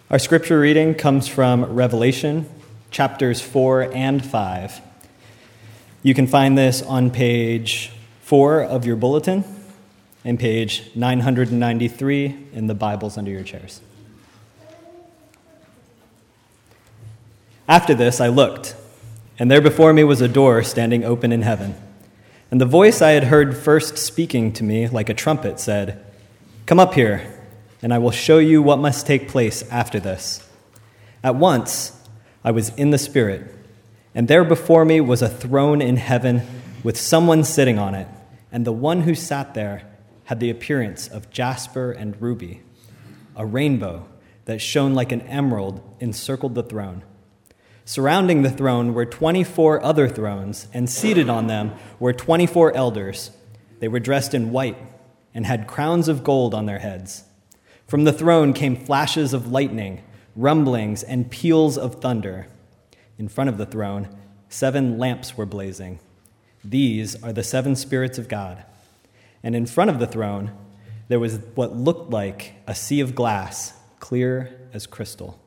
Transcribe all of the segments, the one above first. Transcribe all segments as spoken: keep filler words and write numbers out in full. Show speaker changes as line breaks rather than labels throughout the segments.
Our scripture reading comes from Revelation, chapters four and five. You can find this on page four of your bulletin and page nine hundred ninety-three in the Bibles under your chairs. After this, I looked, and there before me was a door standing open in heaven. And the voice I had heard first speaking to me like a trumpet said, "Come up here, and I will show you what must take place after this." At once, I was in the Spirit, and there before me was a throne in heaven with someone sitting on it, and the one who sat there had the appearance of jasper and ruby. A rainbow that shone like an emerald encircled the throne. Surrounding the throne were twenty-four other thrones, and seated on them were twenty-four elders. They were dressed in white and had crowns of gold on their heads. From the throne came flashes of lightning, rumblings, and peals of thunder. In front of the throne, seven lamps were blazing. These are the seven spirits of God. And in front of the throne, there was what looked like a sea of glass, clear as crystal.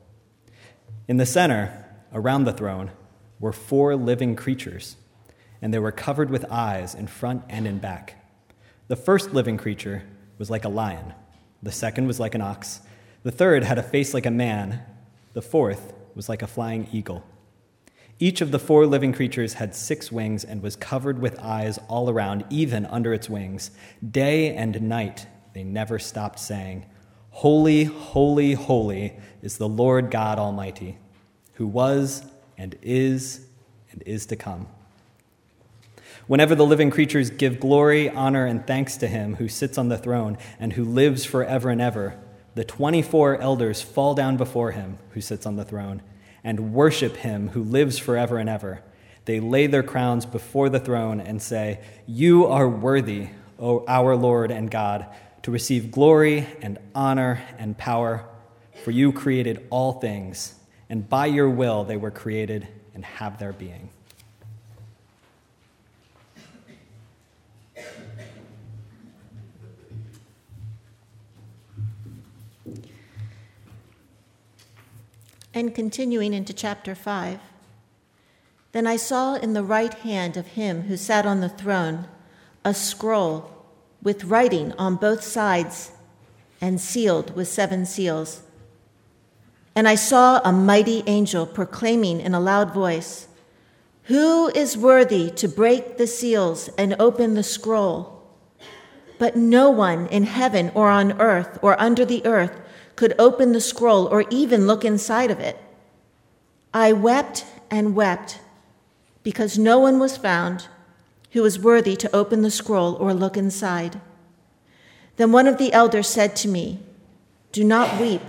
In the center, around the throne, were four living creatures, and they were covered with eyes in front and in back. The first living creature was like a lion. The second was like an ox. The third had a face like a man. The fourth was like a flying eagle. Each of the four living creatures had six wings and was covered with eyes all around, even under its wings. Day and night they never stopped saying, "Holy, holy, holy is the Lord God Almighty, who was and is and is to come." Whenever the living creatures give glory, honor, and thanks to him who sits on the throne and who lives forever and ever, the twenty-four elders fall down before him who sits on the throne and worship him who lives forever and ever. They lay their crowns before the throne and say, "You are worthy, O our Lord and God, to receive glory and honor and power, for you created all things, and by your will they were created and have their being."
And continuing into chapter five, "Then I saw in the right hand of him who sat on the throne a scroll with writing on both sides and sealed with seven seals. And I saw a mighty angel proclaiming in a loud voice, 'Who is worthy to break the seals and open the scroll?' But no one in heaven or on earth or under the earth could open the scroll or even look inside of it. I wept and wept because no one was found who was worthy to open the scroll or look inside. Then one of the elders said to me, 'Do not weep.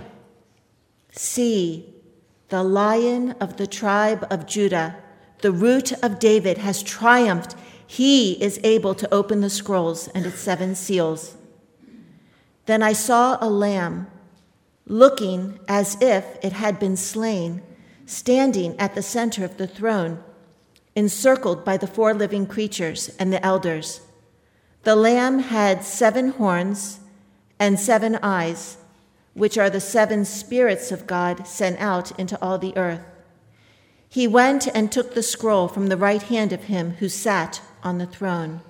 See, the Lion of the tribe of Judah, the Root of David, has triumphed. He is able to open the scrolls and its seven seals.' Then I saw a lamb, looking as if it had been slain, standing at the center of the throne, encircled by the four living creatures and the elders. The lamb had seven horns and seven eyes, which are the seven spirits of God sent out into all the earth. He went and took the scroll from the right hand of him who sat on the throne.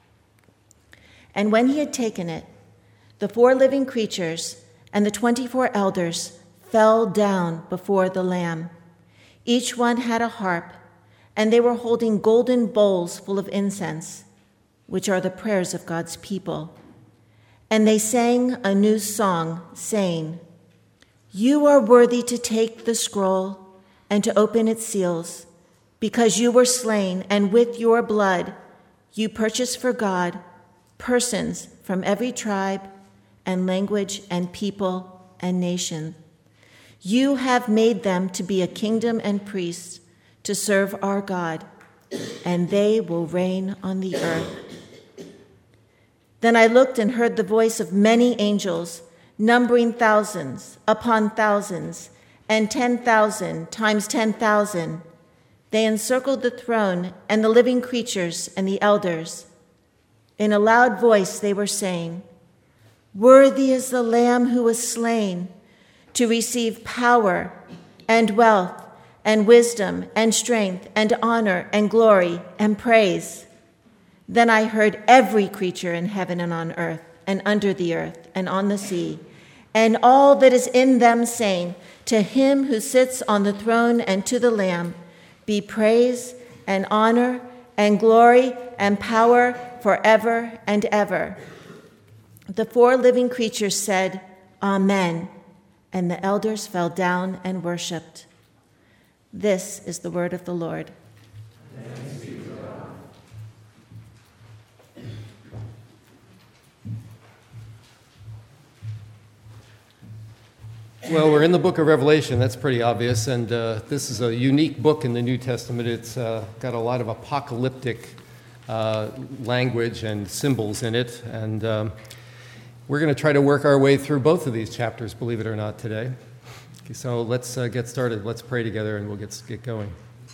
And when he had taken it, the four living creatures and the twenty-four elders fell down before the Lamb. Each one had a harp, and they were holding golden bowls full of incense, which are the prayers of God's people. And they sang a new song, saying, 'You are worthy to take the scroll and to open its seals, because you were slain, and with your blood you purchased for God persons from every tribe and language and people and nation. You have made them to be a kingdom and priests to serve our God, and they will reign on the earth.' Then I looked and heard the voice of many angels, numbering thousands upon thousands, and ten thousand times ten thousand. They encircled the throne and the living creatures and the elders. In a loud voice they were saying, 'Worthy is the Lamb who was slain to receive power and wealth and wisdom and strength and honor and glory and praise. Then I heard every creature in heaven and on earth and under the earth and on the sea, and all that is in them saying, to him who sits on the throne and to the Lamb be praise and honor and glory and power forever and ever. The four living creatures said, Amen, and the elders fell down and worshipped. This is the word of the Lord.
Thanks be to God. Well, we're in the book of Revelation. That's pretty obvious, and uh, this is a unique book in the New Testament. It's uh, got a lot of apocalyptic uh, language and symbols in it, and um, we're going to try to work our way through both of these chapters, believe it or not, today. Okay, so let's uh, get started. Let's pray together, and we'll get get going.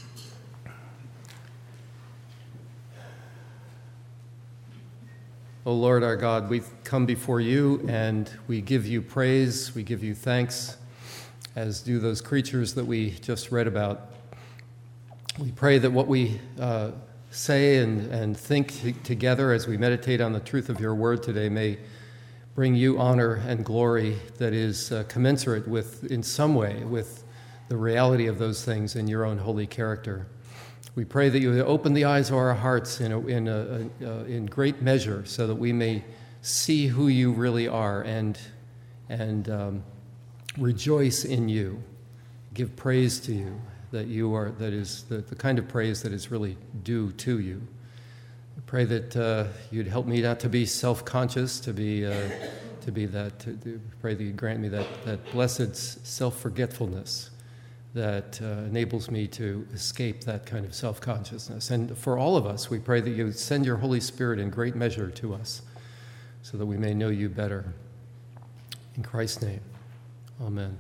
O Lord our God, we come before you and we give you praise, we give you thanks, as do those creatures that we just read about. We pray that what we uh, say and, and think t- together as we meditate on the truth of your word today may bring you honor and glory that is uh, commensurate with, in some way, with the reality of those things in your own holy character. We pray that you open the eyes of our hearts in, a, in, a, a, in great measure so that we may see who you really are and, and um, rejoice in you, give praise to you, that you are, that is the, the kind of praise that is really due to you. We pray that uh, you'd help me not to be self-conscious, to be, uh, to be that, to, to pray that you'd grant me that, that blessed self-forgetfulness that uh, enables me to escape that kind of self-consciousness. And for all of us, we pray that you send your Holy Spirit in great measure to us so that we may know you better. In Christ's name, amen.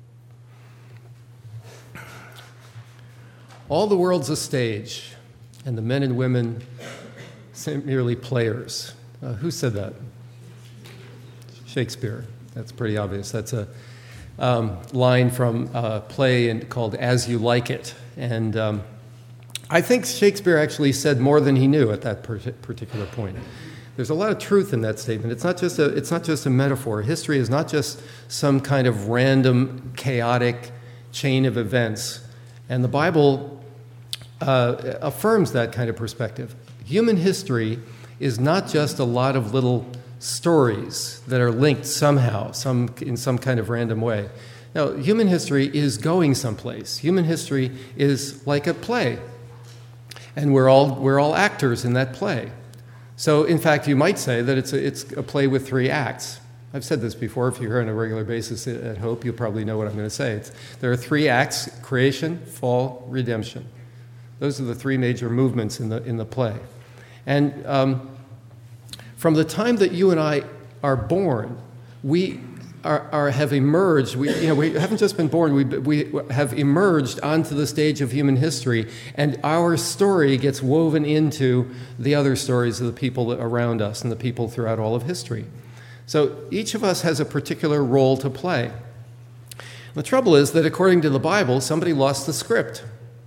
All the world's a stage, and the men and women merely players. Uh, who said that? Shakespeare. That's pretty obvious. That's a Um, line from a play in, called As You Like It. And um, I think Shakespeare actually said more than he knew at that per- particular point. There's a lot of truth in that statement. It's not just a, it's not just a metaphor. History is not just some kind of random, chaotic chain of events. And the Bible uh, affirms that kind of perspective. Human history is not just a lot of little stories that are linked somehow, some in some kind of random way. Now, human history is going someplace. Human history is like a play, and we're all we're all actors in that play. So, in fact, you might say that it's a, it's a play with three acts. I've said this before. If you're here on a regular basis at Hope, you'll probably know what I'm going to say. It's, there are three acts: creation, fall, redemption. Those are the three major movements in the in the play, and um, from the time that you and I are born, we are, are have emerged. We, you know, we haven't just been born. We we have emerged onto the stage of human history, and our story gets woven into the other stories of the people around us and the people throughout all of history. So each of us has a particular role to play. The trouble is that according to the Bible, somebody lost the script.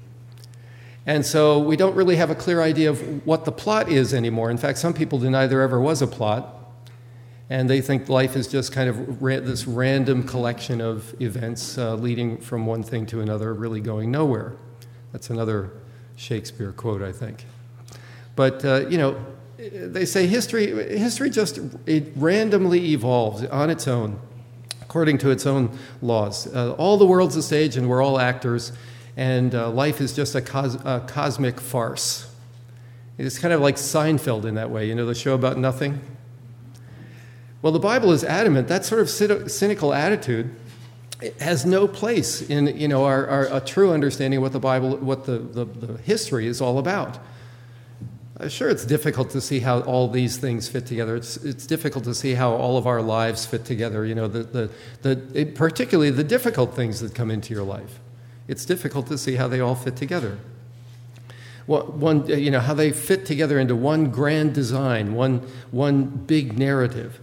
And so we don't really have a clear idea of what the plot is anymore. In fact, some people deny there ever was a plot, and they think life is just kind of ra- this random collection of events uh, leading from one thing to another, really going nowhere. That's another Shakespeare quote, I think. But, uh, you know, they say history, history just it randomly evolves on its own, according to its own laws. Uh, all the world's a stage, and we're all actors. And uh, life is just a, cos- a cosmic farce. It's kind of like Seinfeld in that way, you know, the show about nothing. Well, the Bible is adamant. That sort of cynical attitude has no place in, you know, our, our a true understanding of what the Bible, what the, the, the history is all about. Uh, sure, it's difficult to see how all these things fit together. It's it's difficult to see how all of our lives fit together. You know, the the the it, particularly the difficult things that come into your life. It's difficult to see how they all fit together. What one, you know, how they fit together into one grand design, one one big narrative.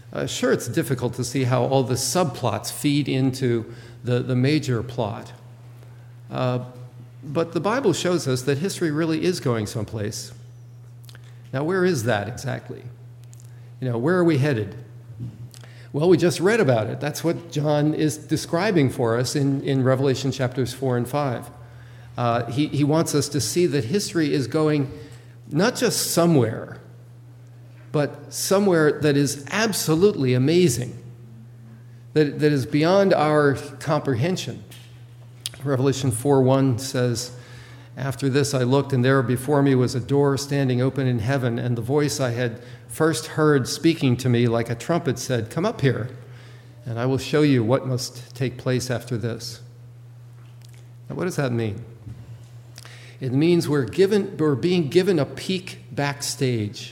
Uh, sure, it's difficult to see how all the subplots feed into the, the major plot. Uh, but the Bible shows us that history really is going someplace. Now, where is that exactly? You know, where are we headed? Well, we just read about it. That's what John is describing for us in, in Revelation chapters four and five. Uh, he, he wants us to see that history is going not just somewhere, but somewhere that is absolutely amazing, that, that is beyond our comprehension. Revelation four one says, "After this I looked, and there before me was a door standing open in heaven, and the voice I had first heard speaking to me like a trumpet said, 'Come up here, and I will show you what must take place after this.'" Now, what does that mean? It means we're given, we're being given a peek backstage.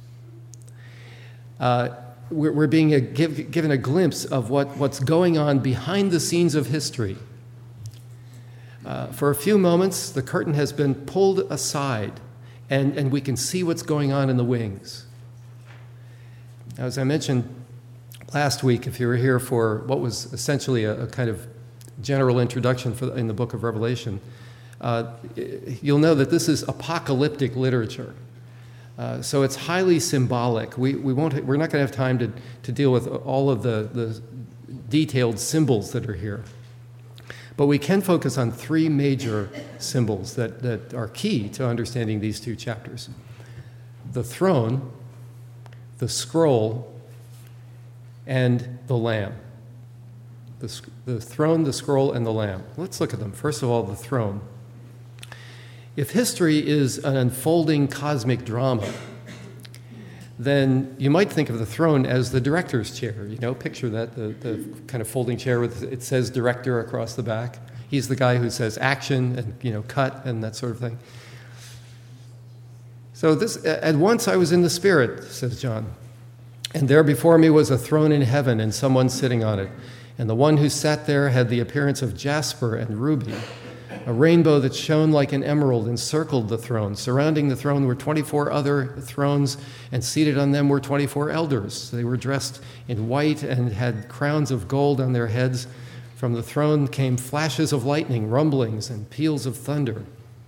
Uh, we're, we're being a, give, given a glimpse of what, what's going on behind the scenes of history. Uh, for a few moments, the curtain has been pulled aside, and, and we can see what's going on in the wings. Now, as I mentioned last week, if you were here for what was essentially a, a kind of general introduction for the, in the book of Revelation, uh, you'll know that this is apocalyptic literature. Uh, so it's highly symbolic. We, we won't, we're not going to have time to, to deal with all of the, the detailed symbols that are here. But we can focus on three major symbols that, that are key to understanding these two chapters: the throne, the scroll, and the Lamb. The, the throne, the scroll, and the Lamb. Let's look at them. First of all, the throne. If history is an unfolding cosmic drama, then you might think of the throne as the director's chair. You know, picture that, the, the kind of folding chair with, it says director across the back. He's the guy who says action and, you know, cut and that sort of thing. So this, at once I was in the Spirit, says John, and there before me was a throne in heaven and someone sitting on it. And the one who sat there had the appearance of jasper and ruby. A rainbow that shone like an emerald encircled the throne. Surrounding the throne were twenty-four other thrones, and seated on them were twenty-four elders. They were dressed in white and had crowns of gold on their heads. From the throne came flashes of lightning, rumblings, and peals of thunder.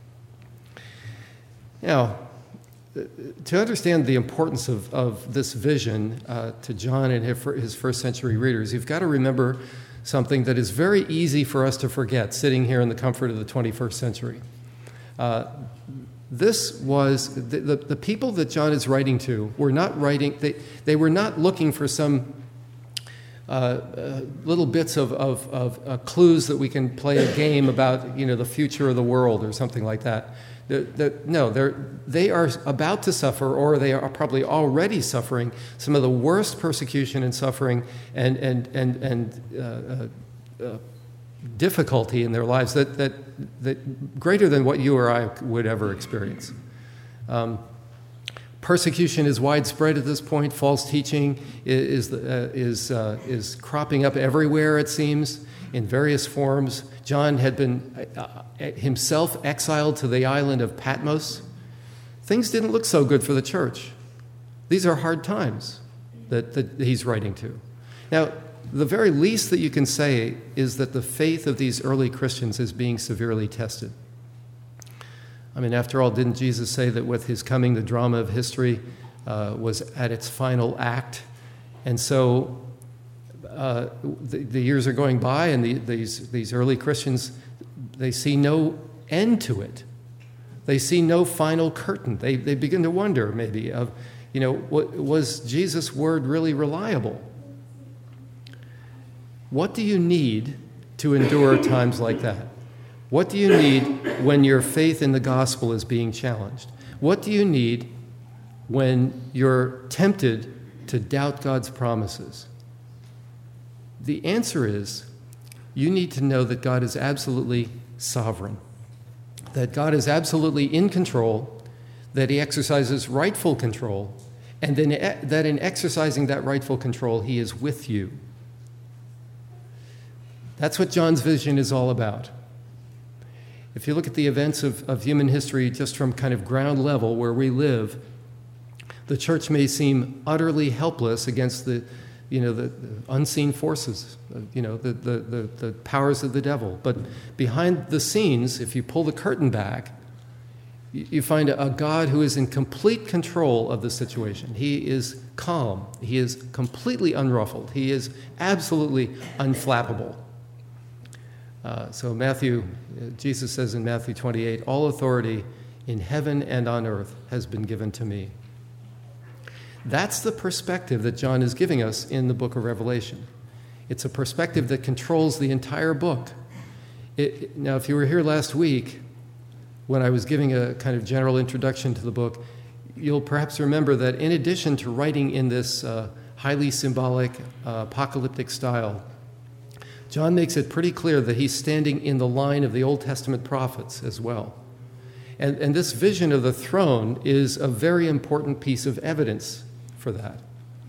Now, to understand the importance of, of this vision uh, to John and his first century readers, you've got to remember something that is very easy for us to forget sitting here in the comfort of the twenty-first century. Uh, this was, the, the, the people that John is writing to were not writing, they, they were not looking for some uh, uh, little bits of, of, of uh, clues that we can play a game about, you know, the future of the world or something like that. The, the, no, they're, they are about to suffer, or they are probably already suffering, some of the worst persecution and suffering and, and, and, and uh, uh, uh, difficulty in their lives that, that, that greater than what you or I would ever experience. Um, persecution is widespread at this point. False teaching is, uh, is, uh, is cropping up everywhere, it seems, in various forms. John had been uh, himself exiled to the island of Patmos. Things didn't look so good for the church. These are hard times that, that he's writing to. Now, the very least that you can say is that the faith of these early Christians is being severely tested. I mean, after all, didn't Jesus say that with his coming, the drama of history uh, was at its final act? And so Uh, the, the years are going by, and the, these, these early Christians, they see no end to it. They see no final curtain. They, they begin to wonder, maybe, of, you know, what, was Jesus' word really reliable? What do you need to endure times like that? What do you need when your faith in the gospel is being challenged? What do you need when you're tempted to doubt God's promises? The answer is, you need to know that God is absolutely sovereign, that God is absolutely in control, that he exercises rightful control, and then that in exercising that rightful control, he is with you. That's what John's vision is all about. If you look at the events of, of human history just from kind of ground level where we live, the church may seem utterly helpless against the you know, the, the unseen forces, uh, you know, the, the, the, the powers of the devil. But behind the scenes, if you pull the curtain back, you, you find a, a God who is in complete control of the situation. He is calm. He is completely unruffled. He is absolutely unflappable. Uh, so Matthew, uh, Jesus says in Matthew twenty-eight, all authority in heaven and on earth has been given to me. That's the perspective that John is giving us in the book of Revelation. It's a perspective that controls the entire book. It, now, if you were here last week, when I was giving a kind of general introduction to the book, you'll perhaps remember that in addition to writing in this uh, highly symbolic, uh, apocalyptic style, John makes it pretty clear that he's standing in the line of the Old Testament prophets as well. And, and this vision of the throne is a very important piece of evidence for that.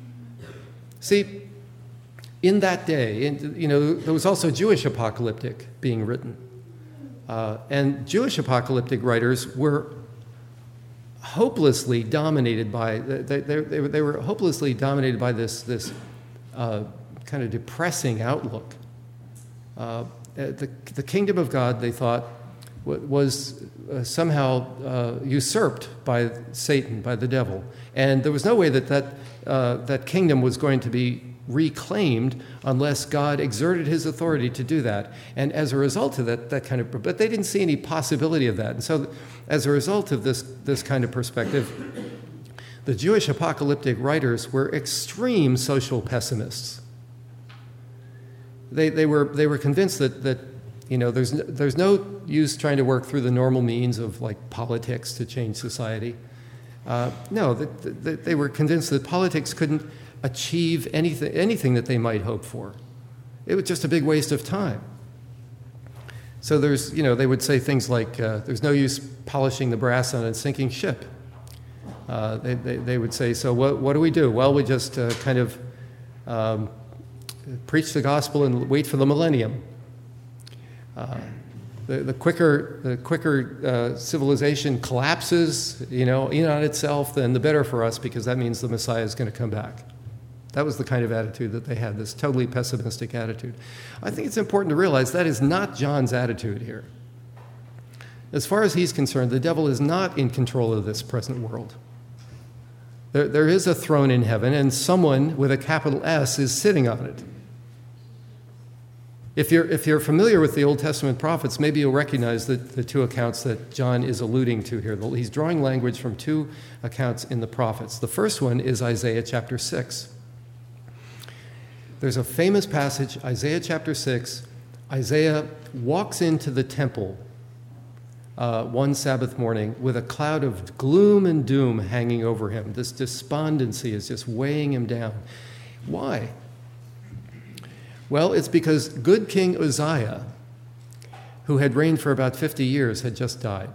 See, in that day, in, you know, there was also Jewish apocalyptic being written. Uh, and Jewish apocalyptic writers were hopelessly dominated by, they, they, they, they were hopelessly dominated by this, this uh, kind of depressing outlook. Uh, the, the kingdom of God, they thought, was uh, somehow uh, usurped by Satan, by the devil. And there was no way that that, uh, that kingdom was going to be reclaimed unless God exerted his authority to do that. And as a result of that, that kind of, but they didn't see any possibility of that. And so as a result of this, this kind of perspective, the Jewish apocalyptic writers were extreme social pessimists. They, they, were, they were convinced that, that you know, there's no, there's no use trying to work through the normal means of like politics to change society. Uh, no, they, they, they were convinced that politics couldn't achieve anything, anything that they might hope for. It was just a big waste of time. So there's, you know, they would say things like, uh, there's no use polishing the brass on a sinking ship. Uh, they, they, they would say, so what, what do we do? Well, we just uh, kind of um, preach the gospel and wait for the millennium. Uh, the, the quicker, the quicker uh, civilization collapses, you know, in on itself, then the better for us, because that means the Messiah is going to come back. That was the kind of attitude that they had, this totally pessimistic attitude. I think it's important to realize that is not John's attitude here. As far as he's concerned, the devil is not in control of this present world. There, there is a throne in heaven, and someone with a capital S is sitting on it. If you're, if you're familiar with the Old Testament prophets, maybe you'll recognize the, the two accounts that John is alluding to here. He's drawing language from two accounts in the prophets. The first one is Isaiah chapter six. There's a famous passage, Isaiah chapter six. Isaiah walks into the temple uh, one Sabbath morning with a cloud of gloom and doom hanging over him. This despondency is just weighing him down. Why? Well, it's because good King Uzziah, who had reigned for about fifty years, had just died.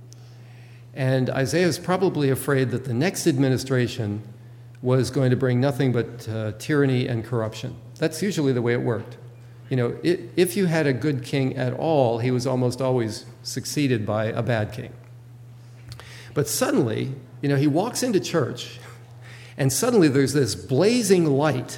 And Isaiah is probably afraid that the next administration was going to bring nothing but uh, tyranny and corruption. That's usually the way it worked. You know, it, if you had a good king at all, he was almost always succeeded by a bad king. But suddenly, you know, he walks into church, and suddenly there's this blazing light.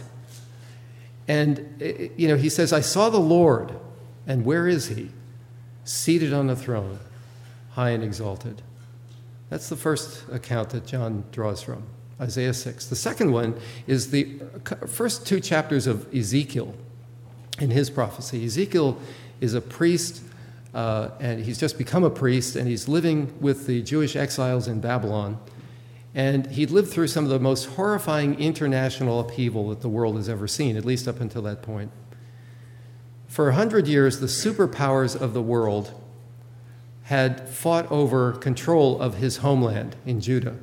And, you know, he says, I saw the Lord, and where is he? Seated on the throne, high and exalted. That's the first account that John draws from, Isaiah six. The second one is the first two chapters of Ezekiel in his prophecy. Ezekiel is a priest, uh, and he's just become a priest, and he's living with the Jewish exiles in Babylon. And he'd lived through some of the most horrifying international upheaval that the world has ever seen, at least up until that point. For a hundred years, the superpowers of the world had fought over control of his homeland in Judah.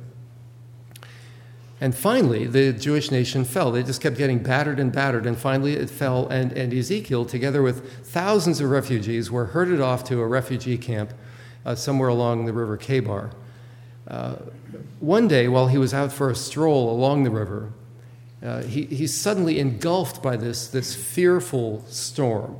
And finally, the Jewish nation fell. They just kept getting battered and battered, and finally it fell, and, and Ezekiel, together with thousands of refugees, were herded off to a refugee camp uh, somewhere along the river Kebar. Uh, one day, while he was out for a stroll along the river, uh, he, he's suddenly engulfed by this, this fearful storm.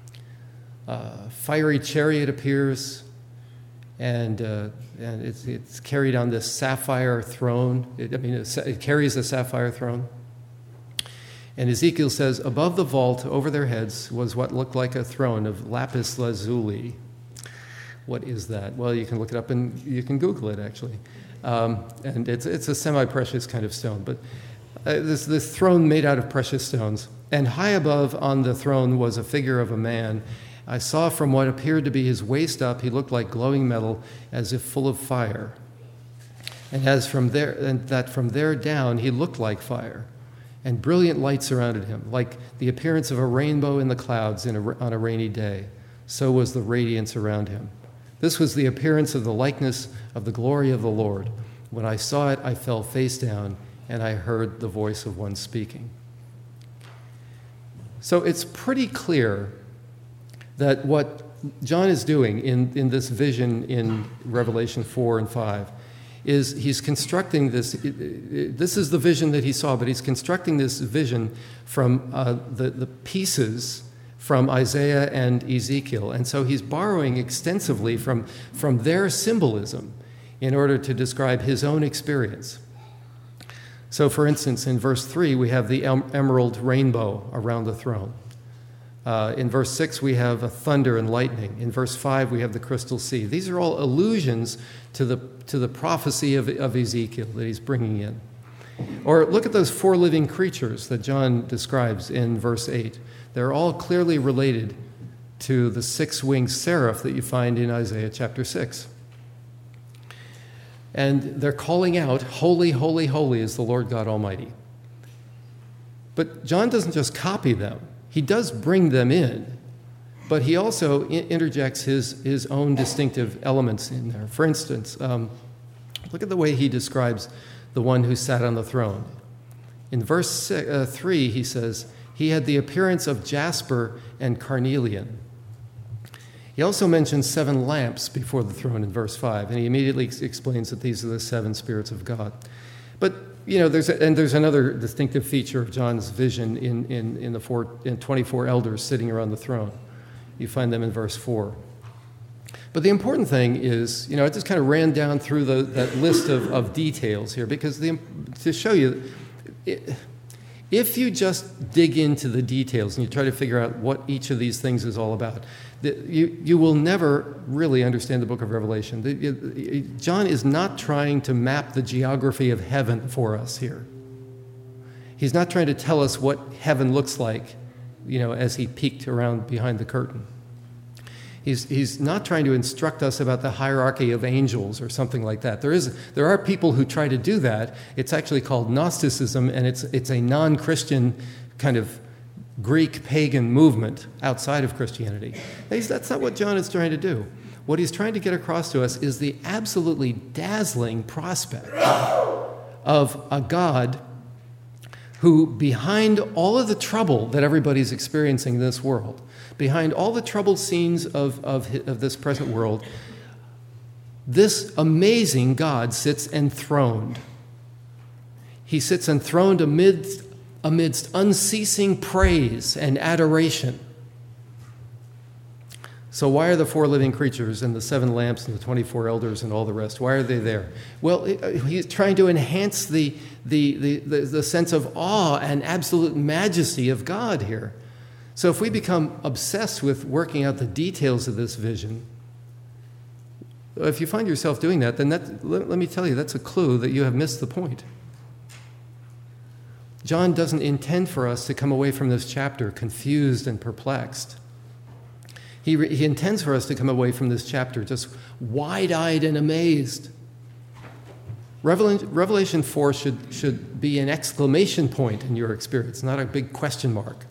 Uh, fiery chariot appears, and, uh, and it's, it's carried on this sapphire throne. It, I mean, it, it carries a sapphire throne. And Ezekiel says, above the vault, over their heads, was what looked like a throne of lapis lazuli. What is that? Well, you can look it up and you can Google it, actually. Um, and it's it's a semi-precious kind of stone. But uh, this, this throne made out of precious stones. And high above on the throne was a figure of a man. I saw from what appeared to be his waist up, he looked like glowing metal, as if full of fire. And as from there, and that from there down, he looked like fire. And brilliant light surrounded him, like the appearance of a rainbow in the clouds in a, on a rainy day. So was the radiance around him. This was the appearance of the likeness of the glory of the Lord. When I saw it, I fell face down, and I heard the voice of one speaking. So it's pretty clear that what John is doing in, in this vision in Revelation four and five is he's constructing this, this is the vision that he saw, but he's constructing this vision from uh, the, the pieces from Isaiah and Ezekiel. And so he's borrowing extensively from, from their symbolism in order to describe his own experience. So for instance, in verse three, we have the emerald rainbow around the throne. Uh, in verse six, we have a thunder and lightning. In verse five, we have the crystal sea. These are all allusions to the, to the prophecy of, of Ezekiel that he's bringing in. Or look at those four living creatures that John describes in verse eight. They're all clearly related to the six-winged seraph that you find in Isaiah chapter six. And they're calling out, "Holy, holy, holy is the Lord God Almighty." But John doesn't just copy them. He does bring them in, but he also interjects his, his own distinctive elements in there. For instance, um, look at the way he describes the one who sat on the throne. In verse six, uh, three, he says, he had the appearance of jasper and carnelian. He also mentions seven lamps before the throne in verse five, and he immediately explains that these are the seven spirits of God. But you know, there's a, and there's another distinctive feature of John's vision in, in, in the four, in twenty-four elders sitting around the throne. You find them in verse four. But the important thing is, you know, I just kind of ran down through the, that list of, of details here because the, to show you, it, if you just dig into the details and you try to figure out what each of these things is all about, the, you, you will never really understand the book of Revelation. The, it, John is not trying to map the geography of heaven for us here. He's not trying to tell us what heaven looks like, you know, as he peeked around behind the curtain. He's, he's not trying to instruct us about the hierarchy of angels or something like that. There is, there are people who try to do that. It's actually called Gnosticism, and it's, it's a non-Christian kind of Greek pagan movement outside of Christianity. That's not what John is trying to do. What he's trying to get across to us is the absolutely dazzling prospect of a God who, behind all of the trouble that everybody's experiencing in this world, behind all the troubled scenes of, of, of this present world, this amazing God sits enthroned. He sits enthroned amidst, amidst unceasing praise and adoration. So why are the four living creatures and the seven lamps and the twenty-four elders and all the rest, why are they there? Well, he's trying to enhance the, the, the, the, the sense of awe and absolute majesty of God here. So if we become obsessed with working out the details of this vision, if you find yourself doing that, then that, let, let me tell you, that's a clue that you have missed the point. John doesn't intend for us to come away from this chapter confused and perplexed. He, re, he intends for us to come away from this chapter just wide-eyed and amazed. Revelation, Revelation four should, should be an exclamation point in your experience, not a big question mark.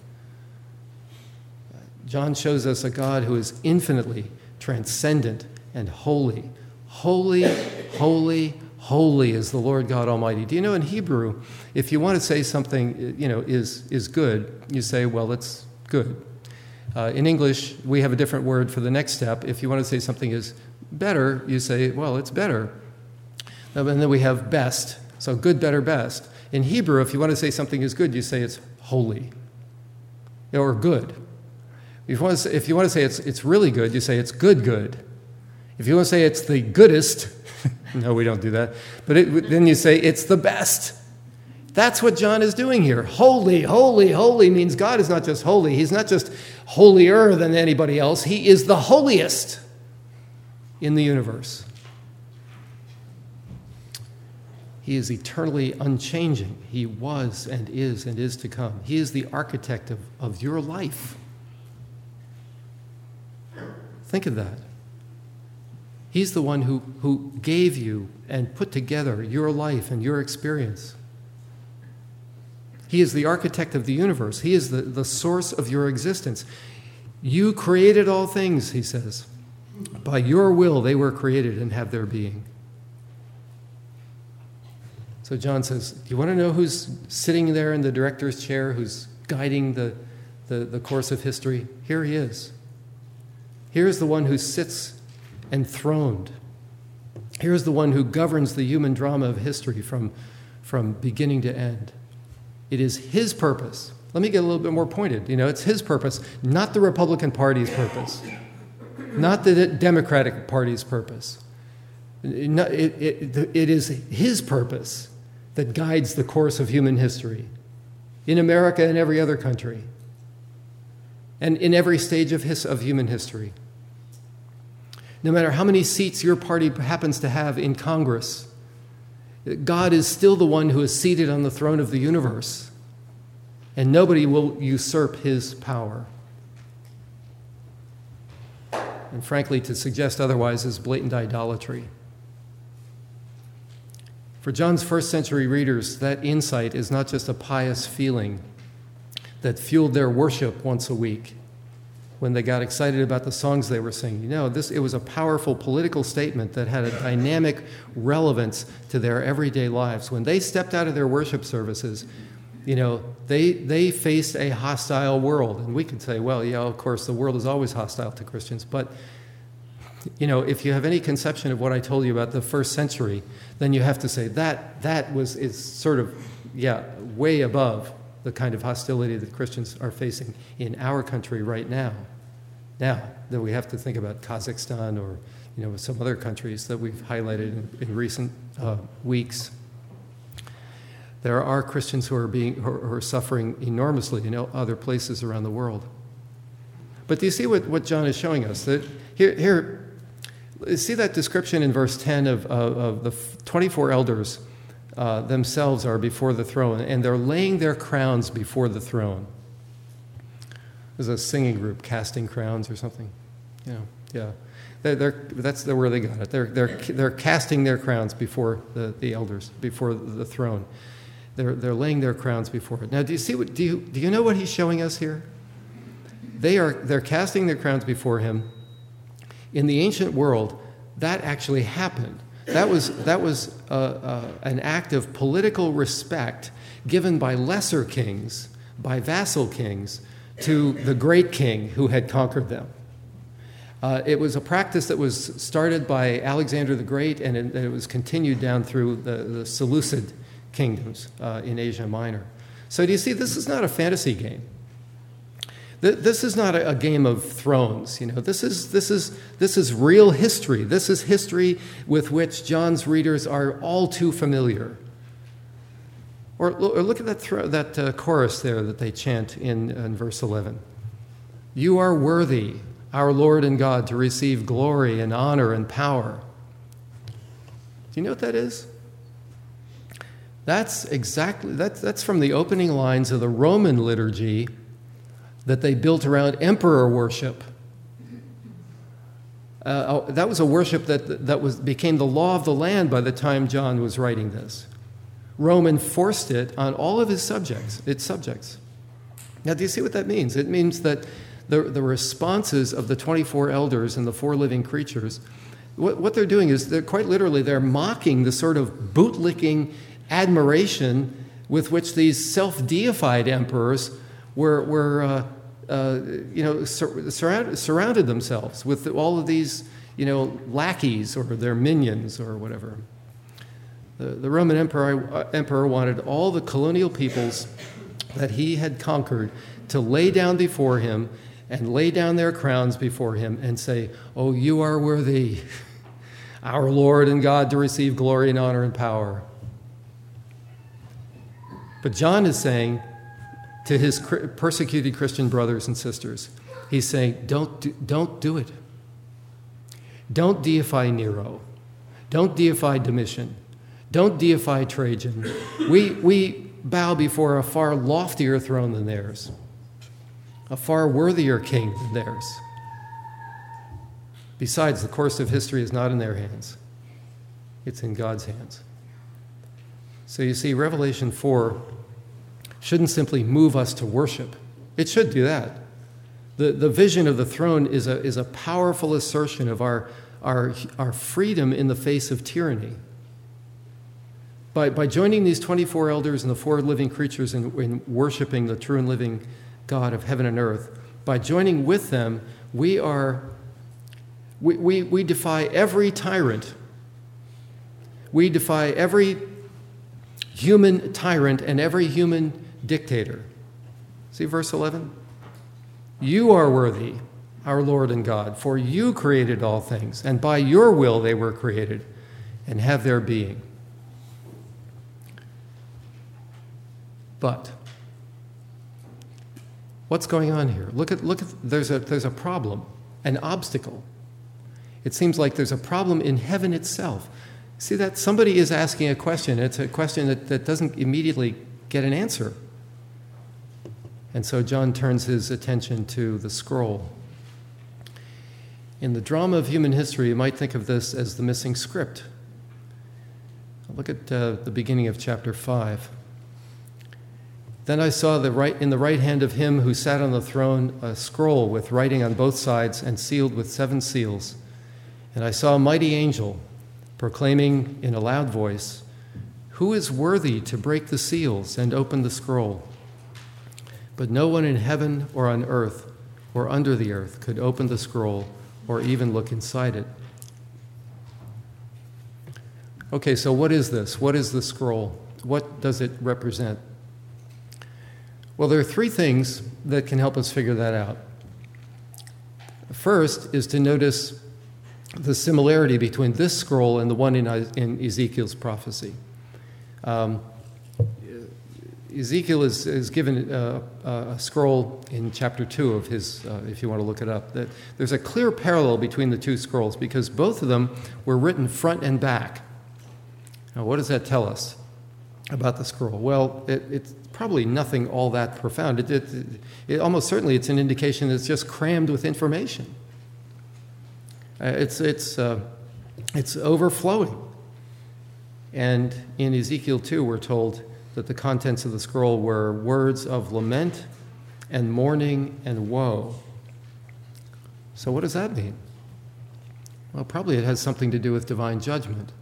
John shows us a God who is infinitely transcendent and holy. Holy, holy, holy is the Lord God Almighty. Do you know in Hebrew, if you want to say something, you know, is, is good, you say, well, it's good. Uh, in English, we have a different word for the next step. If you want to say something is better, you say, well, it's better. And then we have best. So good, better, best. In Hebrew, if you want to say something is good, you say it's holy or good. If you want to say, if you want to say it's, it's really good, you say it's good, good. If you want to say it's the goodest, no, we don't do that. But it, then you say it's the best. That's what John is doing here. Holy, holy, holy means God is not just holy. He's not just holier than anybody else. He is the holiest in the universe. He is eternally unchanging. He was and is and is to come. He is the architect of, of your life. Think of that. He's the one who, who gave you and put together your life and your experience. He is the architect of the universe. He is the, the source of your existence. You created all things, he says. By your will they were created and have their being. So John says, do you want to know who's sitting there in the director's chair, who's guiding the, the, the course of history? Here he is. Here is the one who sits enthroned. Here is the one who governs the human drama of history from, from beginning to end. It is his purpose. Let me get a little bit more pointed. You know, it's his purpose, not the Republican Party's purpose, not the Democratic Party's purpose. It, it, it is his purpose that guides the course of human history in America and every other country and in every stage of, his, of human history. No matter how many seats your party happens to have in Congress, God is still the one who is seated on the throne of the universe, and nobody will usurp his power. And frankly, to suggest otherwise is blatant idolatry. For John's first century readers, that insight is not just a pious feeling that fueled their worship once a week when they got excited about the songs they were singing. No, this, it was a powerful political statement that had a dynamic relevance to their everyday lives. When they stepped out of their worship services, you know, they, they faced a hostile world. And we could say, well, yeah, of course, the world is always hostile to Christians. But, you know, if you have any conception of what I told you about the first century, then you have to say that that was is sort of, yeah, way above the kind of hostility that Christians are facing in our country right now. Now, that we have to think about Kazakhstan or, you know, some other countries that we've highlighted in, in recent uh, weeks. There are Christians who are being who are suffering enormously in other places around the world. But do you see what, what John is showing us? That here, here, see that description in verse ten of, of, of the twenty-four elders uh, themselves are before the throne, and they're laying their crowns before the throne. There's a singing group, Casting Crowns or something. You know, yeah. They're, they're, that's the, where they got it. They're, they're, they're casting their crowns before the, the elders, before the throne. They're, they're laying their crowns before it. Now, do you see what, do you, do you know what he's showing us here? They are, they're casting their crowns before him. In the ancient world, that actually happened. That was, that was uh, uh, an act of political respect given by lesser kings, by vassal kings, to the great king who had conquered them. Uh, it was a practice that was started by Alexander the Great, and it, it was continued down through the, the Seleucid kingdoms uh, in Asia Minor. So do you see, this is not a fantasy game. Th- this is not a, a game of thrones. You know, this is this is this is real history. This is history with which John's readers are all too familiar. Or, or look at that thro- that uh, chorus there that they chant in, in verse eleven. You are worthy, our Lord and God, to receive glory and honor and power. Do you know what that is? That's exactly, that's, that's from the opening lines of the Roman liturgy that they built around emperor worship. Uh, that was a worship that, that was, became the law of the land by the time John was writing this. Rome enforced it on all of his subjects, its subjects. Now, do you see what that means? It means that the, the responses of the twenty-four elders and the four living creatures, what, what they're doing is, they're quite literally, they're mocking the sort of bootlicking admiration with which these self-deified emperors were, were uh, uh, you know, sur- surround, surrounded themselves with all of these, you know, lackeys or their minions or whatever. The, the Roman emperor, uh, emperor wanted all the colonial peoples that he had conquered to lay down before him and lay down their crowns before him and say, oh, you are worthy, our Lord and God, to receive glory and honor and power. But John is saying to his persecuted Christian brothers and sisters, he's saying, don't do, don't do it. Don't deify Nero. Don't deify Domitian. Don't deify Trajan. We, we bow before a far loftier throne than theirs, a far worthier king than theirs. Besides, the course of history is not in their hands. It's in God's hands. So you see, Revelation four shouldn't simply move us to worship. It should do that. The, the vision of the throne is a, is a powerful assertion of our, our, our freedom in the face of tyranny. By, by joining these twenty-four elders and the four living creatures in, in worshiping the true and living God of heaven and earth, by joining with them, we are we, we, we defy every tyrant. We defy every human tyrant and every human dictator. See verse eleven? You are worthy, our Lord and God, for you created all things, and by your will they were created and have their being. But what's going on here? Look at look at there's a there's a problem, an obstacle. It seems like there's a problem in heaven itself. See that? Somebody is asking a question. It's a question that, that doesn't immediately get an answer. And so John turns his attention to the scroll. In the drama of human history, you might think of this as the missing script. Look at uh, the beginning of chapter five. Then I saw the right, in the right hand of him who sat on the throne a scroll with writing on both sides and sealed with seven seals. And I saw a mighty angel proclaiming in a loud voice, "Who is worthy to break the seals and open the scroll?" But no one in heaven or on earth or under the earth could open the scroll or even look inside it. Okay, so what is this? What is the scroll? What does it represent? Well, there are three things that can help us figure that out. First is to notice the similarity between this scroll and the one in, in Ezekiel's prophecy. Um, Ezekiel is, is given a, a scroll in chapter two of his, uh, if you want to look it up. That there's a clear parallel between the two scrolls because both of them were written front and back. Now, what does that tell us about the scroll? Well, it, it's probably nothing all that profound. It, it, it, almost certainly it's an indication that it's just crammed with information. Uh, it's, it's, uh, it's overflowing. And in Ezekiel two, we're told that the contents of the scroll were words of lament and mourning and woe. So what does that mean? Well, probably it has something to do with divine judgment.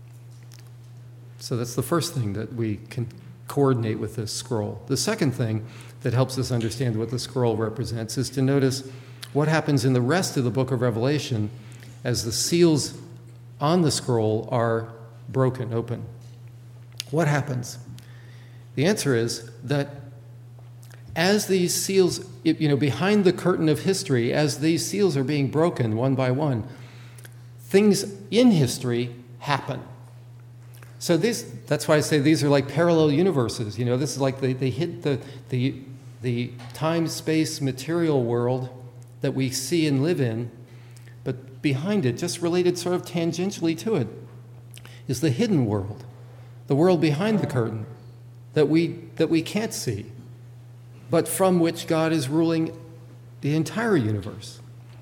So that's the first thing that we can coordinate with this scroll. The second thing that helps us understand what the scroll represents is to notice what happens in the rest of the book of Revelation as the seals on the scroll are broken open. What happens? The answer is that as these seals, you know, behind the curtain of history, as these seals are being broken one by one, things in history happen. So this, that's why I say these are like parallel universes. You know, this is like they, they hit the, the, the time, space, material world that we see and live in, but behind it, just related sort of tangentially to it, is the hidden world, the world behind the curtain that we, that we can't see, but from which God is ruling the entire universe.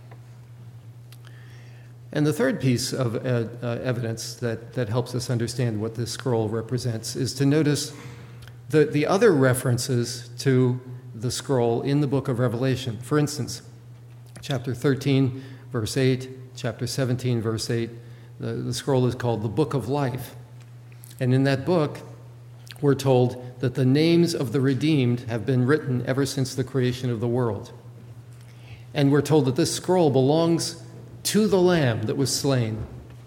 And the third piece of uh, uh, evidence that, that helps us understand what this scroll represents is to notice the, the other references to the scroll in the book of Revelation. For instance, chapter thirteen, verse eight, chapter seventeen, verse eight, the, the scroll is called the Book of Life. And in that book, we're told that the names of the redeemed have been written ever since the creation of the world. And we're told that this scroll belongs to the Lamb that was slain.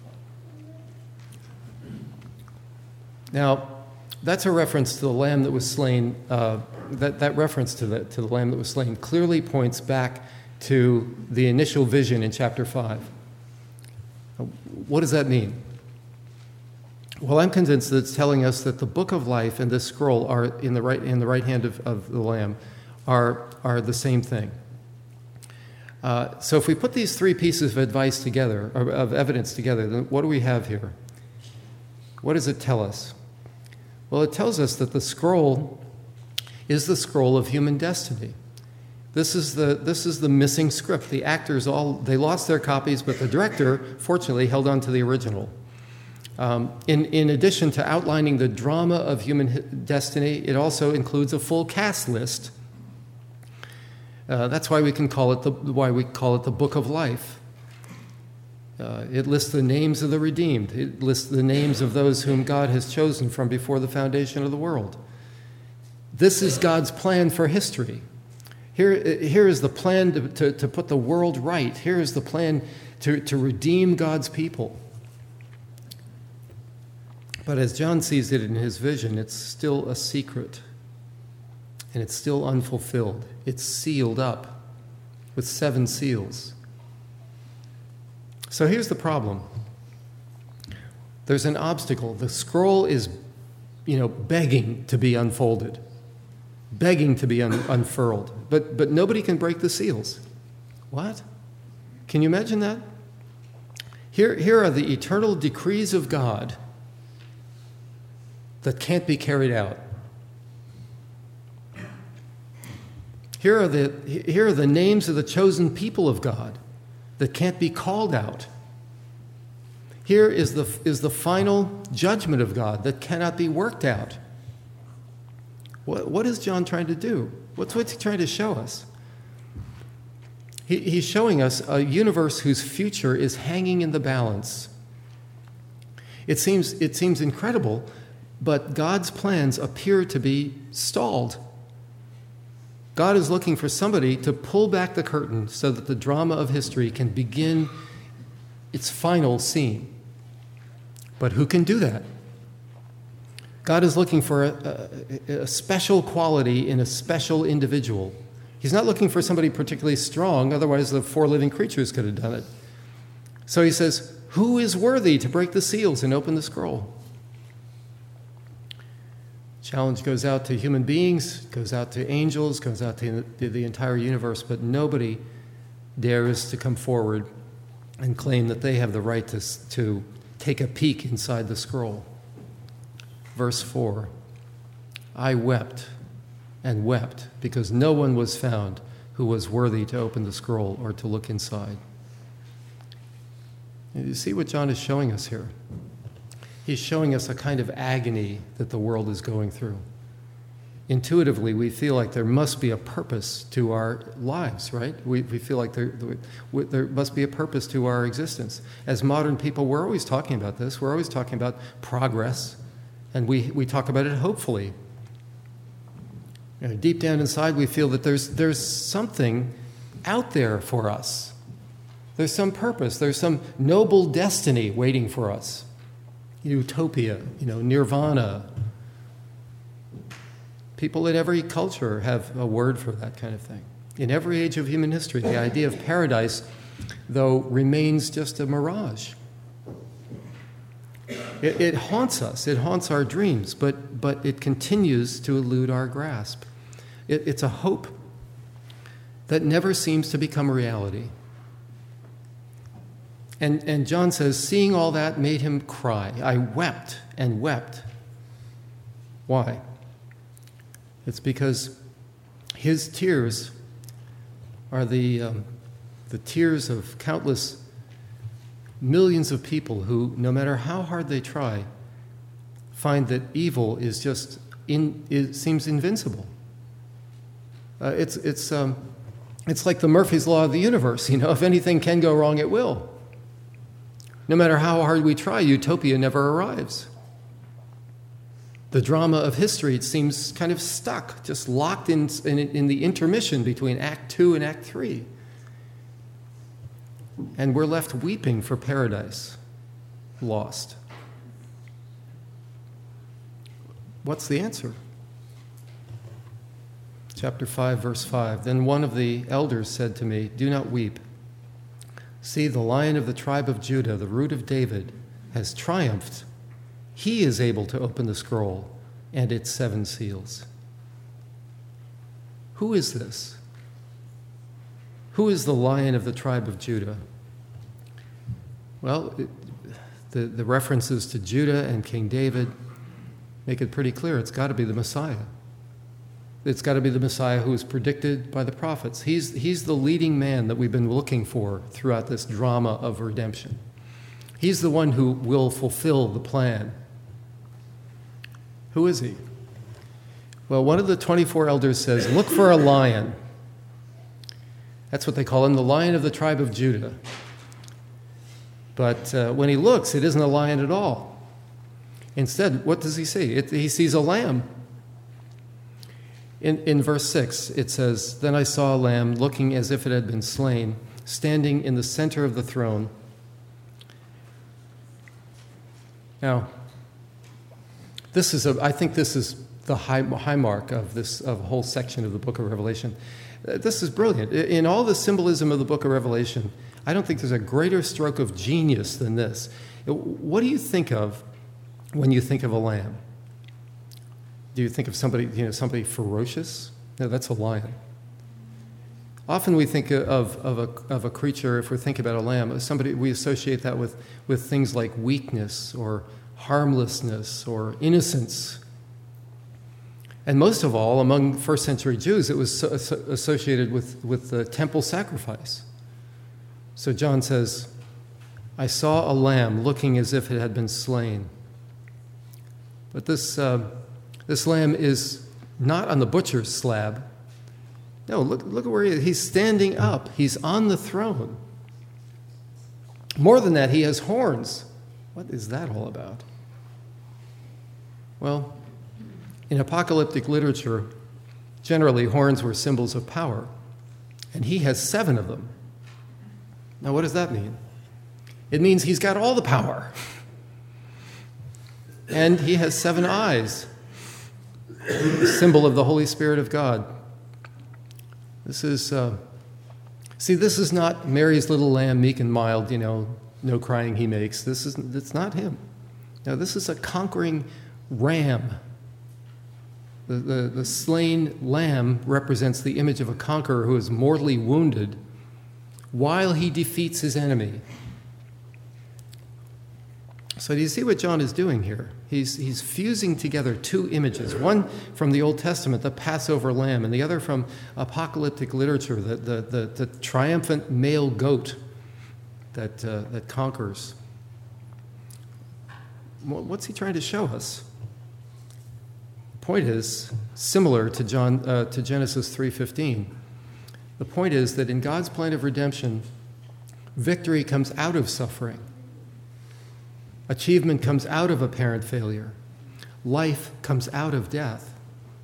Now, that's a reference to the Lamb that was slain. Uh, that, that reference to the, to the Lamb that was slain clearly points back to the initial vision in chapter five. What does that mean? Well, I'm convinced that it's telling us that the book of life and this scroll are in the right in the right hand of, of the Lamb are, are the same thing. Uh, so if we put these three pieces of advice together, or of evidence together, then what do we have here? What does it tell us? Well, it tells us that the scroll is the scroll of human destiny. This is the this is the missing script. The actors all they lost their copies, but the director, fortunately, held on to the original. Um, in, in addition to outlining the drama of human destiny, it also includes a full cast list. Uh, that's why we can call it the why we call it the Book of Life. Uh, it lists the names of the redeemed. It lists the names of those whom God has chosen from before the foundation of the world. This is God's plan for history. Here, here is the plan to, to, to put the world right. Here is the plan to, to redeem God's people. But as John sees it in his vision, it's still a secret. And it's still unfulfilled. It's sealed up with seven seals. So here's the problem. There's an obstacle. The scroll is, you know, begging to be unfolded, begging to be un- unfurled. But, but nobody can break the seals. What? Can you imagine that? Here, here are the eternal decrees of God that can't be carried out. Here are the, here are the names of the chosen people of God that can't be called out. Here is the, is the final judgment of God that cannot be worked out. What, what is John trying to do? What's, what's he trying to show us? He, he's showing us a universe whose future is hanging in the balance. It seems, it seems incredible, but God's plans appear to be stalled. God is looking for somebody to pull back the curtain so that the drama of history can begin its final scene. But who can do that? God is looking for a, a, a special quality in a special individual. He's not looking for somebody particularly strong, otherwise the four living creatures could have done it. So he says, who is worthy to break the seals and open the scroll? Challenge goes out to human beings, goes out to angels, goes out to the, the entire universe, but nobody dares to come forward and claim that they have the right to, to take a peek inside the scroll. Verse four, I wept and wept because no one was found who was worthy to open the scroll or to look inside. And you see what John is showing us here? He's showing us a kind of agony that the world is going through. Intuitively, we feel like there must be a purpose to our lives, right? We, we feel like there, there must be a purpose to our existence. As modern people, we're always talking about this. We're always talking about progress, and we, we talk about it hopefully. You know, deep down inside, we feel that there's, there's something out there for us. There's some purpose. There's some noble destiny waiting for us. Utopia, you know, nirvana. People in every culture have a word for that kind of thing. In every age of human history, the idea of paradise, though, remains just a mirage. It, it haunts us. It haunts our dreams, but, but it continues to elude our grasp. It, it's a hope that never seems to become reality. And, and John says, seeing all that made him cry. I wept and wept. Why? It's because his tears are the, um, the tears of countless millions of people who, no matter how hard they try, find that evil is just, in, it seems invincible. Uh, it's, it's, um, it's like the Murphy's Law of the universe. You know, if anything can go wrong, it will. No matter how hard we try, utopia never arrives. The drama of history, it seems kind of stuck, just locked in, in, in the intermission between Act Two and Act Three. And we're left weeping for paradise, lost. What's the answer? Chapter five, verse five. Then one of the elders said to me, do not weep. See, the Lion of the tribe of Judah, the Root of David, has triumphed. He is able to open the scroll and its seven seals. Who is this? Who is the Lion of the tribe of Judah? Well, it, the, the references to Judah and King David make it pretty clear. It's got to be the Messiah. It's got to be the Messiah who is predicted by the prophets. He's, he's the leading man that we've been looking for throughout this drama of redemption. He's the one who will fulfill the plan. Who is he? Well, one of the twenty-four elders says, look for a lion. That's what they call him, the Lion of the tribe of Judah. But uh, when he looks, it isn't a lion at all. Instead, what does he see? It, he sees a lamb. In, in verse six, it says, then I saw a lamb looking as if it had been slain, standing in the center of the throne. Now, this is a, I think this is the high, high mark of this of a whole section of the book of Revelation. Uh, this is brilliant. In all the symbolism of the book of Revelation, I don't think there's a greater stroke of genius than this. What do you think of when you think of a lamb? Do you think of somebody, you know, somebody ferocious? No, that's a lion. Often we think of, of, a, of a creature, if we think about a lamb, somebody we associate that with, with things like weakness or harmlessness or innocence. And most of all, among first century Jews, it was so, so associated with, with the temple sacrifice. So John says, I saw a lamb looking as if it had been slain. But this... Uh, This lamb is not on the butcher's slab. No, look, look at where he is. He's standing up. He's on the throne. More than that, he has horns. What is that all about? Well, in apocalyptic literature, generally horns were symbols of power, and he has seven of them. Now, what does that mean? It means he's got all the power. And he has seven eyes. The symbol of the Holy Spirit of God. This is, uh, see, this is not Mary's little lamb, meek and mild, you know, no crying he makes. This is, it's not him. Now, this is a conquering ram. The, the, the slain lamb represents the image of a conqueror who is mortally wounded while he defeats his enemy. So do you see what John is doing here? He's, he's fusing together two images, one from the Old Testament, the Passover lamb, and the other from apocalyptic literature, the, the, the, the triumphant male goat that, uh, that conquers. What's he trying to show us? The point is similar to, John, uh, to Genesis three fifteen. The point is that in God's plan of redemption, victory comes out of suffering. Achievement comes out of apparent failure. Life comes out of death.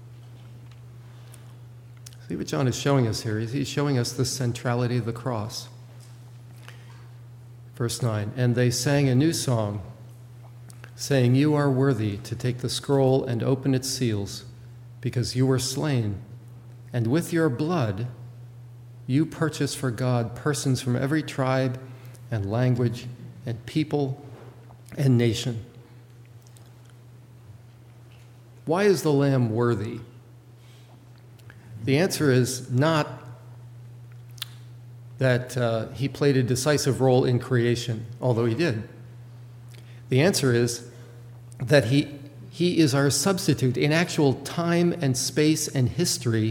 See what John is showing us here? He's showing us the centrality of the cross. Verse nine, and they sang a new song, saying, you are worthy to take the scroll and open its seals, because you were slain, and with your blood you purchased for God persons from every tribe and language and people and nation. Why is the Lamb worthy? The answer is not that uh, he played a decisive role in creation, although he did. The answer is that he, he is our substitute. In actual time and space and history,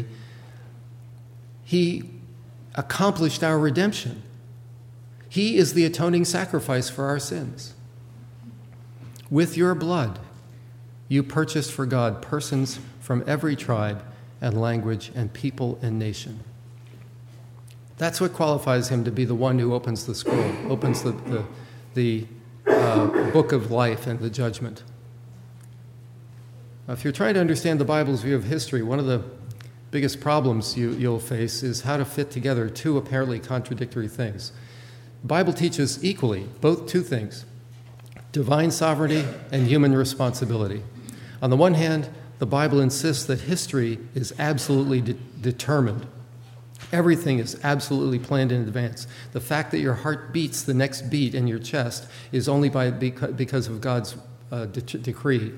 he accomplished our redemption. He is the atoning sacrifice for our sins. With your blood, you purchased for God persons from every tribe and language and people and nation. That's what qualifies him to be the one who opens the scroll, opens the, the, the uh, book of life and the judgment. Now, if you're trying to understand the Bible's view of history, one of the biggest problems you, you'll face is how to fit together two apparently contradictory things. The Bible teaches equally both two things: divine sovereignty and human responsibility. On the one hand, the Bible insists that history is absolutely de- determined. Everything is absolutely planned in advance. The fact that your heart beats the next beat in your chest is only by because of God's uh, de- decree.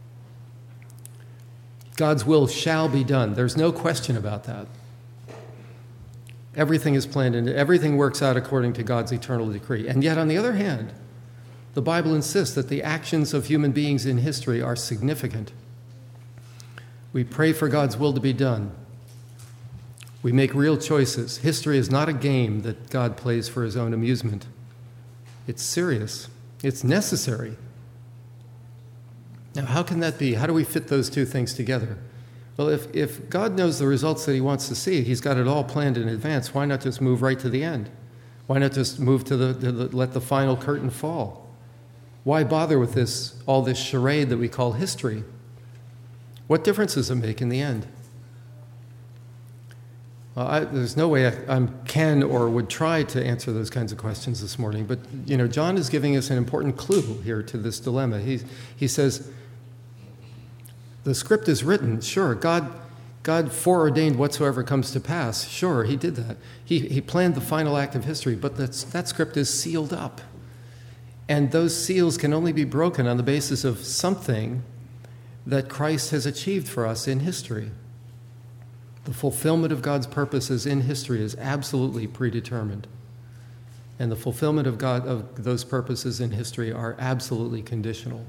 God's will shall be done. There's no question about that. Everything is planned and everything works out according to God's eternal decree. And yet, on the other hand, the Bible insists that the actions of human beings in history are significant. We pray for God's will to be done. We make real choices. History is not a game that God plays for his own amusement. It's serious. It's necessary. Now, how can that be? How do we fit those two things together? Well, if, if God knows the results that he wants to see, he's got it all planned in advance, why not just move right to the end? Why not just move to the, to the let the final curtain fall? Why bother with this, all this charade that we call history? What difference does it make in the end? Well, I, there's no way I, I can or would try to answer those kinds of questions this morning, but you know, John is giving us an important clue here to this dilemma. He, he says, the script is written, sure, God, God foreordained whatsoever comes to pass, sure, he did that. He, he planned the final act of history, but that's, that script is sealed up. And those seals can only be broken on the basis of something that Christ has achieved for us in history. The fulfillment of God's purposes in history is absolutely predetermined. And the fulfillment of God of those purposes in history are absolutely conditional.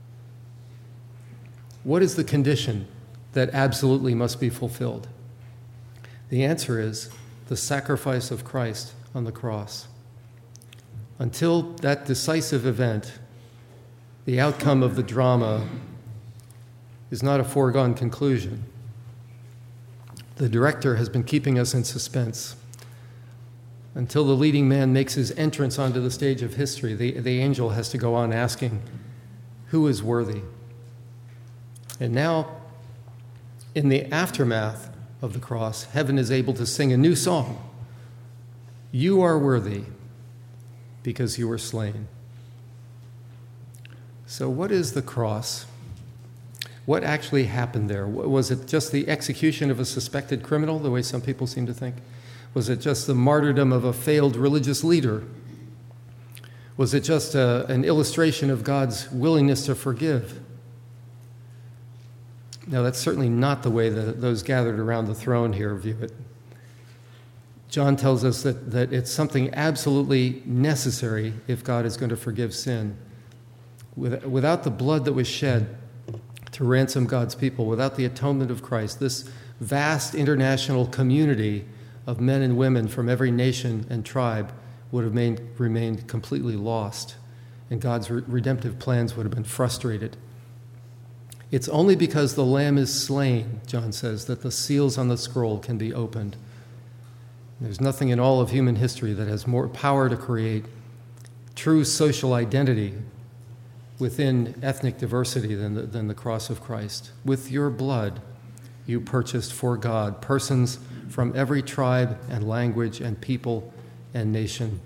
What is the condition that absolutely must be fulfilled? The answer is the sacrifice of Christ on the cross. Until that decisive event, the outcome of the drama is not a foregone conclusion. The director has been keeping us in suspense. Until the leading man makes his entrance onto the stage of history, the, the angel has to go on asking, who is worthy? And now, in the aftermath of the cross, heaven is able to sing a new song. You are worthy because you were slain. So what is the cross? What actually happened there? Was it just the execution of a suspected criminal, the way some people seem to think? Was it just the martyrdom of a failed religious leader? Was it just a, an illustration of God's willingness to forgive? No, that's certainly not the way that those gathered around the throne here view it. John tells us that, that it's something absolutely necessary if God is going to forgive sin. Without the blood that was shed to ransom God's people, without the atonement of Christ, this vast international community of men and women from every nation and tribe would have made, remained completely lost, and God's re- redemptive plans would have been frustrated. It's only because the Lamb is slain, John says, that the seals on the scroll can be opened. There's nothing in all of human history that has more power to create true social identity within ethnic diversity than the, than the cross of Christ. With your blood, you purchased for God persons from every tribe and language and people and nation.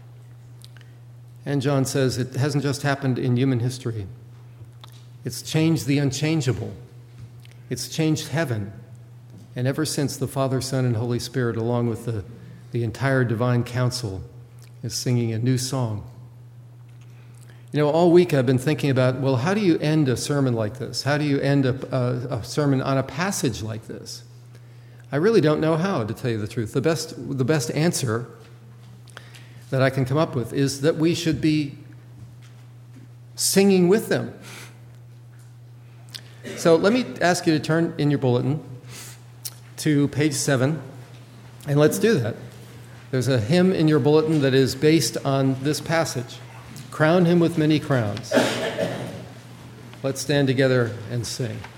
And John says it hasn't just happened in human history. It's changed the unchangeable. It's changed heaven. And ever since, the Father, Son, and Holy Spirit, along with the, the entire divine council, is singing a new song. You know, all week I've been thinking about, well, how do you end a sermon like this? How do you end a, a, a sermon on a passage like this? I really don't know how, to tell you the truth. The best, the best answer that I can come up with is that we should be singing with them. So let me ask you to turn in your bulletin to page seven, and let's do that. There's a hymn in your bulletin that is based on this passage. Crown him with many crowns. Let's stand together and sing.